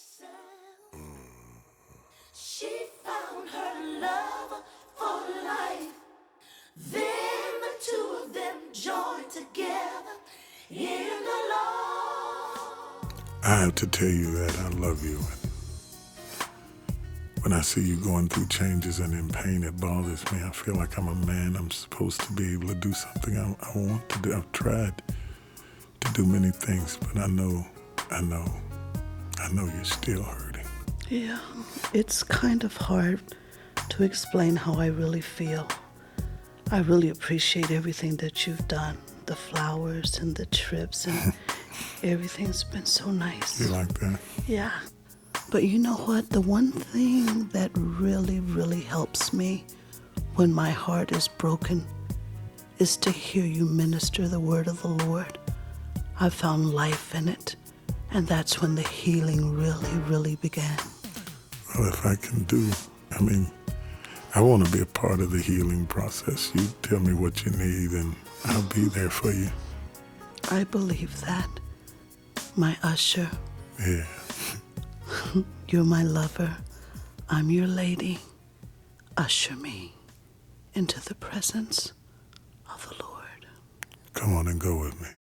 She found her love for life. Then the two of them joined together in the Lord. I have to tell you that I love you. When I see you going through changes and in pain, it bothers me. I feel like I'm a man. I'm supposed to be able to do something I want to do. I've tried to do many things, but I know you're still hurting. Yeah, it's kind of hard to explain how I really feel. I really appreciate everything that you've done, the flowers and the trips, and everything's been so nice. You like that? Yeah. But you know what? The one thing that really, really helps me when my heart is broken is to hear you minister the word of the Lord. I've found life in it, and that's when the healing really, really began. Well, if I can I want to be a part of the healing process. You tell me what you need, and I'll be there for you. I believe that, my usher. Yeah. You're my lover. I'm your lady. Usher me into the presence of the Lord. Come on and go with me.